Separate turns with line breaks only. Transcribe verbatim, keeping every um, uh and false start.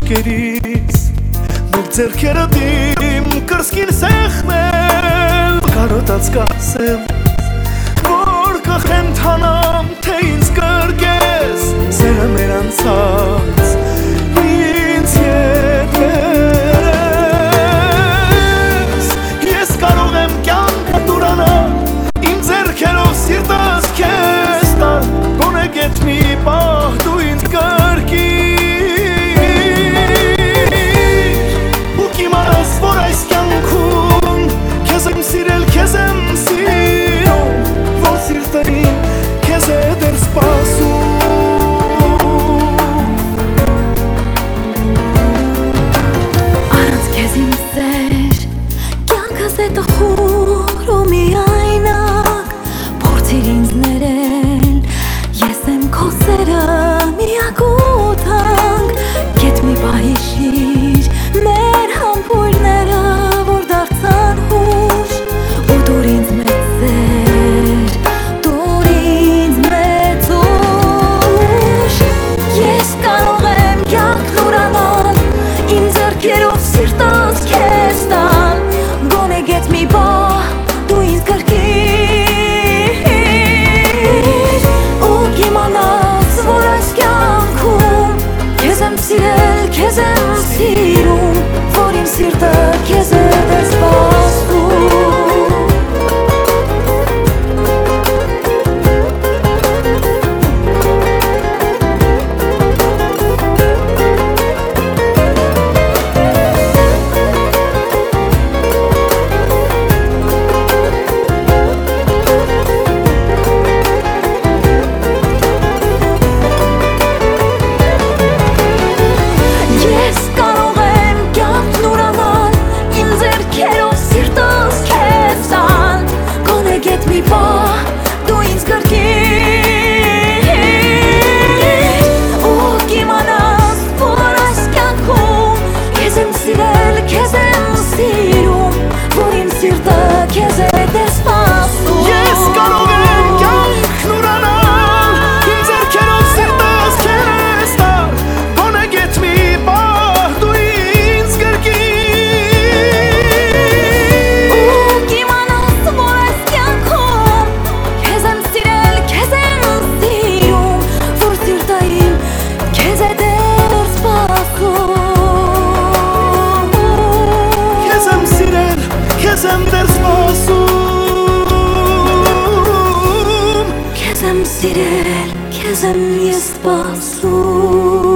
ջրկերից Նոր ձերքերդ իմ կրսկին սեղմել Կարոտած կասեմ, որ կխենթանամ, թե ինձ կրկես Սերը մեր անցած, ինձ ետ վերես Ես կարող եմ կյանքը տուրանալ, իմ ձերքերով սիրտս քեզ տալ Գոնե գետ մի պահ դու ինձ
Քեզ եմ սիրում, որ իմ սիրտը քեզ է դեռ սպասում
Քեզ եմ դեռ սպասում
Քեզ եմ սիրել, քեզ եմ ես սպասում